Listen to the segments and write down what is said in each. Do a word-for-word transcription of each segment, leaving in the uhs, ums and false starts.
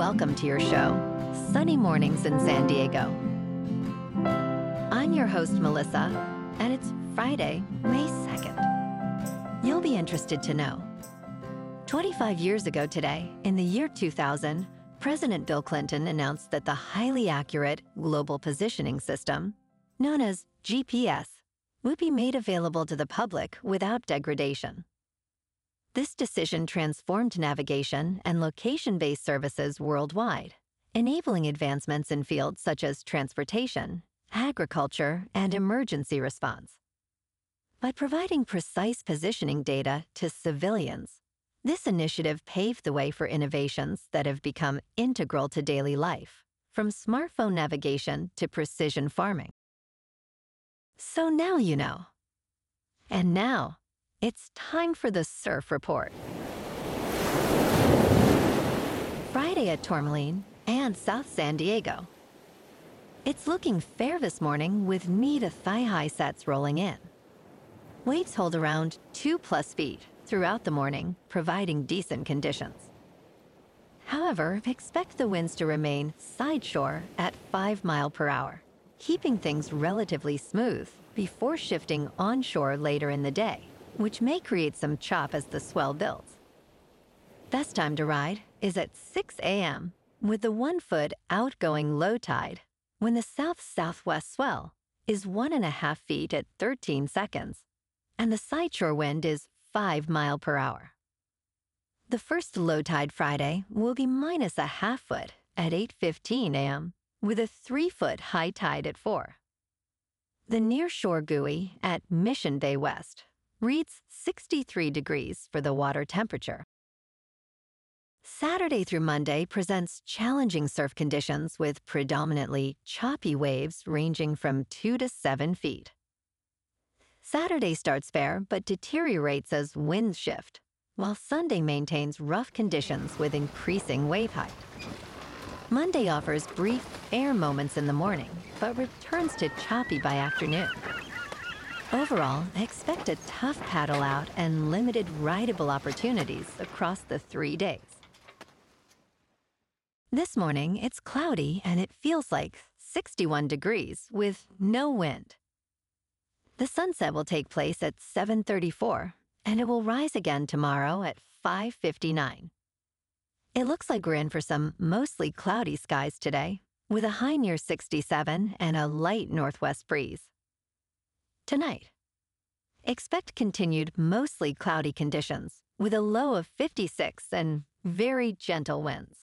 welcome to your show, Sunny Mornings in San Diego. I'm your host, Melissa, and it's Friday, May second. You'll be interested to know. twenty-five years ago today, in the year two thousand, President Bill Clinton announced that the highly accurate Global Positioning System, known as G P S, would be made available to the public without degradation. This decision transformed navigation and location-based services worldwide, enabling advancements in fields such as transportation, agriculture, and emergency response. By providing precise positioning data to civilians, this initiative paved the way for innovations that have become integral to daily life, from smartphone navigation to precision farming. So now you know. And now, it's time for the Surf Report. Friday at Tourmaline and South San Diego. It's looking fair this morning with knee to thigh-high sets rolling in. Waves hold around two plus feet throughout the morning, providing decent conditions. However, expect the winds to remain sideshore at five miles per hour, keeping things relatively smooth before shifting onshore later in the day, which may create some chop as the swell builds. Best time to ride is at six a.m. with the one-foot outgoing low tide when the south-southwest swell is one and a half feet at thirteen seconds, and the sideshore wind is five miles per hour. The first low tide Friday will be minus a half foot at eight fifteen a.m. with a three-foot high tide at four. The nearshore buoy at Mission Bay West reads sixty-three degrees for the water temperature. Saturday through Monday presents challenging surf conditions with predominantly choppy waves ranging from two to seven feet. Saturday starts fair but deteriorates as winds shift, while Sunday maintains rough conditions with increasing wave height. Monday offers brief air moments in the morning, but returns to choppy by afternoon. Overall, expect a tough paddle out and limited rideable opportunities across the three days. This morning, it's cloudy and it feels like sixty-one degrees with no wind. The sunset will take place at seven thirty-four, and it will rise again tomorrow at five fifty-nine. It looks like we're in for some mostly cloudy skies today, with a high near sixty-seven and a light northwest breeze. Tonight, expect continued mostly cloudy conditions with a low of fifty-six and very gentle winds.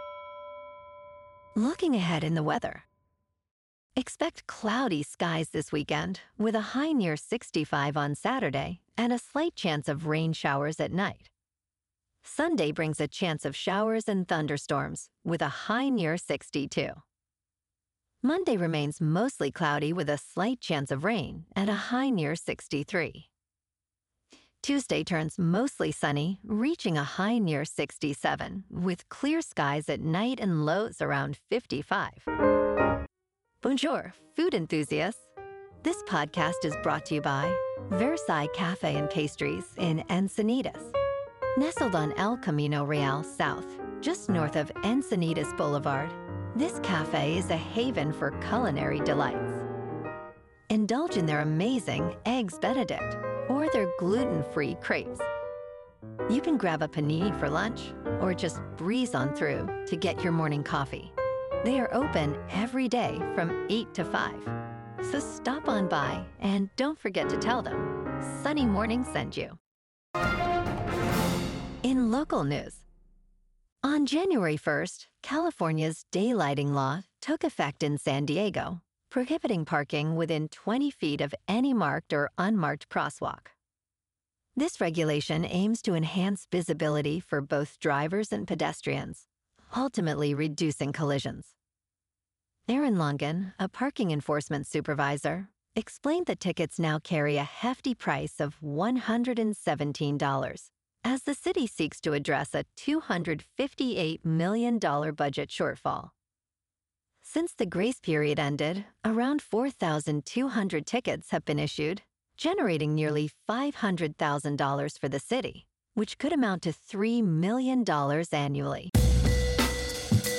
Looking ahead in the weather, expect cloudy skies this weekend with a high near sixty-five on Saturday and a slight chance of rain showers at night. Sunday brings a chance of showers and thunderstorms with a high near sixty-two. Monday remains mostly cloudy with a slight chance of rain and a high near sixty-three. Tuesday turns mostly sunny, reaching a high near sixty-seven, with clear skies at night and lows around fifty-five. Bonjour, food enthusiasts. This podcast is brought to you by Versailles Cafe and Pastries in Encinitas. Nestled on El Camino Real South, just north of Encinitas Boulevard, this cafe is a haven for culinary delights. Indulge in their amazing Eggs Benedict or their gluten-free crepes. You can grab a panini for lunch or just breeze on through to get your morning coffee. They are open every day from eight to five. So stop on by and don't forget to tell them Sunny Morning sent you. In local news, on January first, California's daylighting law took effect in San Diego, prohibiting parking within twenty feet of any marked or unmarked crosswalk. This regulation aims to enhance visibility for both drivers and pedestrians, ultimately reducing collisions. Aaron Longan, a parking enforcement supervisor, explained that tickets now carry a hefty price of one hundred seventeen dollars, as the city seeks to address a two hundred fifty-eight million dollars budget shortfall. Since the grace period ended, around four thousand two hundred tickets have been issued, generating nearly five hundred thousand dollars for the city, which could amount to three million dollars annually.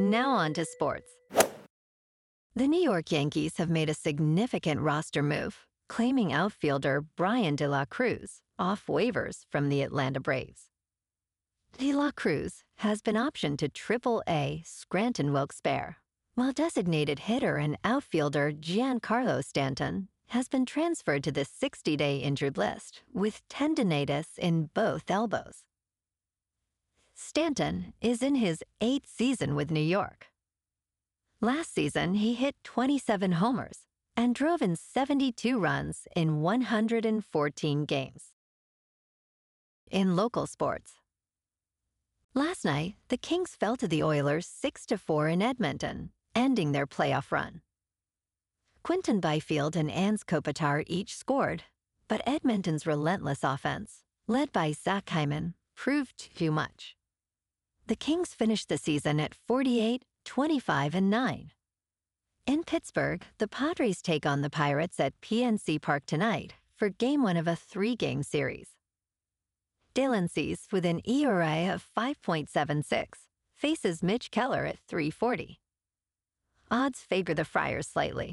Now on to sports. The New York Yankees have made a significant roster move, claiming outfielder Brian De La Cruz off waivers from the Atlanta Braves. De La Cruz has been optioned to triple A Scranton Wilkes-Barre, while designated hitter and outfielder Giancarlo Stanton has been transferred to the sixty-day injured list with tendinitis in both elbows. Stanton is in his eighth season with New York. Last season, he hit twenty-seven homers and drove in seventy-two runs in one hundred fourteen games. In local sports, last night, the Kings fell to the Oilers six to four in Edmonton, ending their playoff run. Quinton Byfield and Ans Kopitar each scored, but Edmonton's relentless offense, led by Zach Hyman, proved too much. The Kings finished the season at forty-eight, twenty-five, and nine. In Pittsburgh, the Padres take on the Pirates at P N C Park tonight for game one of a three-game series. Dalen Cease, with an E R A of five point seven six, faces Mitch Keller at three forty. Odds favor the Friars slightly.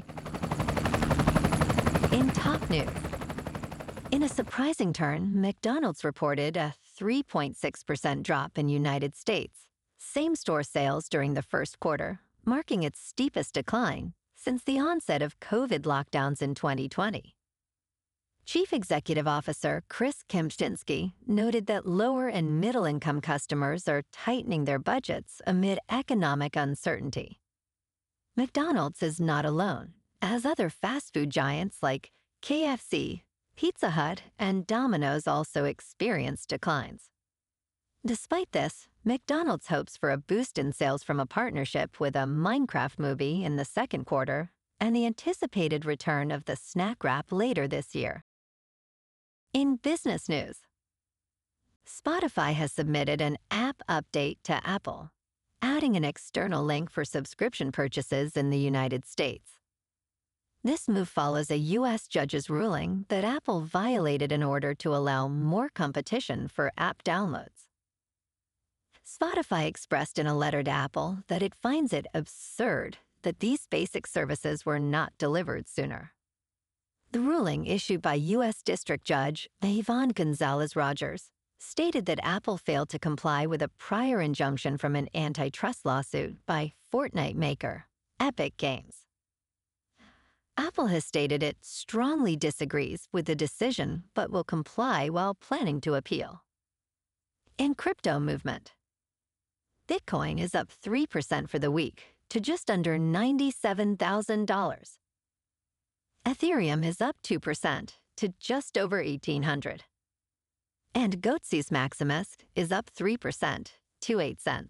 In top news, in a surprising turn, McDonald's reported a three point six percent drop in United States same-store sales during the first quarter, marking its steepest decline since the onset of COVID lockdowns in twenty twenty. Chief Executive Officer Chris Kempczinski noted that lower and middle-income customers are tightening their budgets amid economic uncertainty. McDonald's is not alone, as other fast food giants like K F C, Pizza Hut, and Domino's also experienced declines. Despite this, McDonald's hopes for a boost in sales from a partnership with a Minecraft movie in the second quarter and the anticipated return of the snack wrap later this year. In business news, Spotify has submitted an app update to Apple, adding an external link for subscription purchases in the United States. This move follows a U S judge's ruling that Apple violated an order to allow more competition for app downloads. Spotify expressed in a letter to Apple that it finds it absurd that these basic services were not delivered sooner. The ruling, issued by U S District Judge Yvonne Gonzalez-Rogers, stated that Apple failed to comply with a prior injunction from an antitrust lawsuit by Fortnite maker Epic Games. Apple has stated it strongly disagrees with the decision but will comply while planning to appeal. In crypto movement, Bitcoin is up three percent for the week to just under ninety-seven thousand dollars. Ethereum is up two percent to just over eighteen hundred dollars. And Goatsis Maximus is up three percent to eight cents.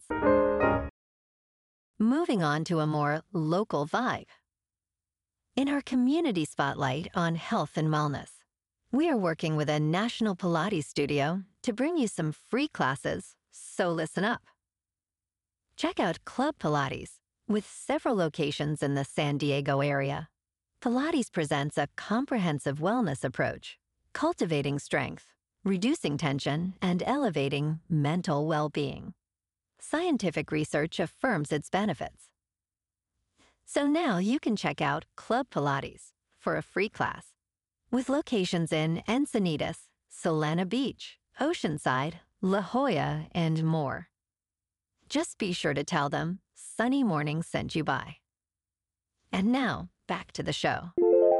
Moving on to a more local vibe. In our community spotlight on health and wellness, we are working with a national Pilates studio to bring you some free classes, so listen up. Check out Club Pilates, with several locations in the San Diego area. Pilates presents a comprehensive wellness approach, cultivating strength, reducing tension, and elevating mental well-being. Scientific research affirms its benefits. So now you can check out Club Pilates for a free class, with locations in Encinitas, Solana Beach, Oceanside, La Jolla, and more. Just be sure to tell them Sunny Morning sent you by. And now, back to the show.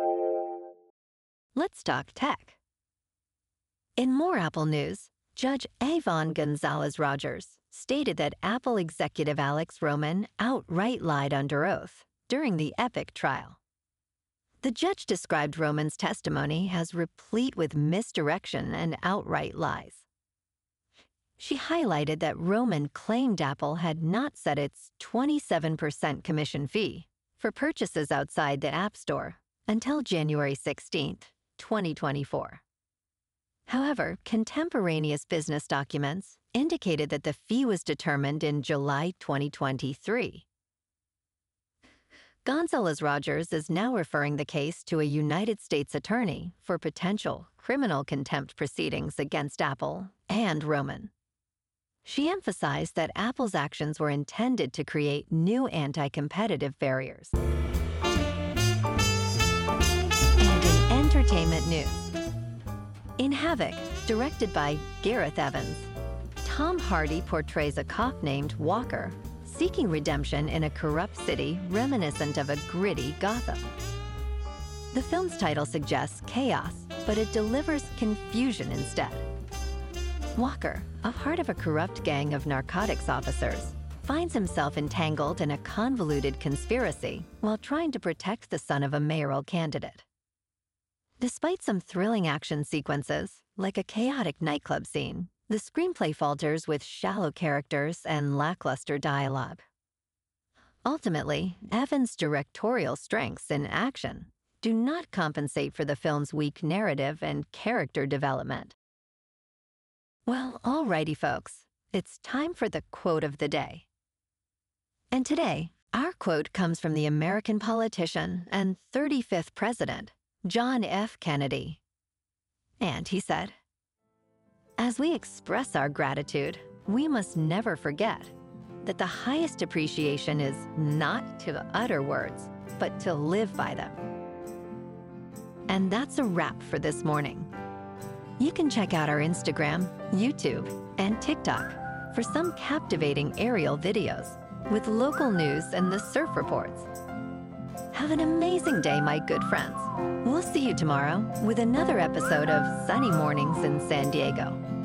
Let's talk tech. In more Apple news, Judge Yvonne Gonzalez-Rogers stated that Apple executive Alex Roman outright lied under oath during the Epic trial. The judge described Roman's testimony as replete with misdirection and outright lies. She highlighted that Roman claimed Apple had not set its twenty-seven percent commission fee for purchases outside the App Store until January sixteenth, twenty twenty-four. However, contemporaneous business documents indicated that the fee was determined in July twenty twenty-three. Gonzalez-Rogers is now referring the case to a United States attorney for potential criminal contempt proceedings against Apple and Roman. She emphasized that Apple's actions were intended to create new anti-competitive barriers. And in entertainment news, in Havoc, directed by Gareth Evans, Tom Hardy portrays a cop named Walker, seeking redemption in a corrupt city reminiscent of a gritty Gotham. The film's title suggests chaos, but it delivers confusion instead. Walker, a part of a corrupt gang of narcotics officers, finds himself entangled in a convoluted conspiracy while trying to protect the son of a mayoral candidate. Despite some thrilling action sequences, like a chaotic nightclub scene, the screenplay falters with shallow characters and lackluster dialogue. Ultimately, Evans' directorial strengths in action do not compensate for the film's weak narrative and character development. Well, alrighty, folks, it's time for the quote of the day. And today, our quote comes from the American politician and thirty-fifth president, John F. Kennedy. And he said, "As we express our gratitude, we must never forget that the highest appreciation is not to utter words, but to live by them." And that's a wrap for this morning. You can check out our Instagram, YouTube, and TikTok for some captivating aerial videos with local news and the surf reports. Have an amazing day, my good friends. We'll see you tomorrow with another episode of Sunny Mornings in San Diego.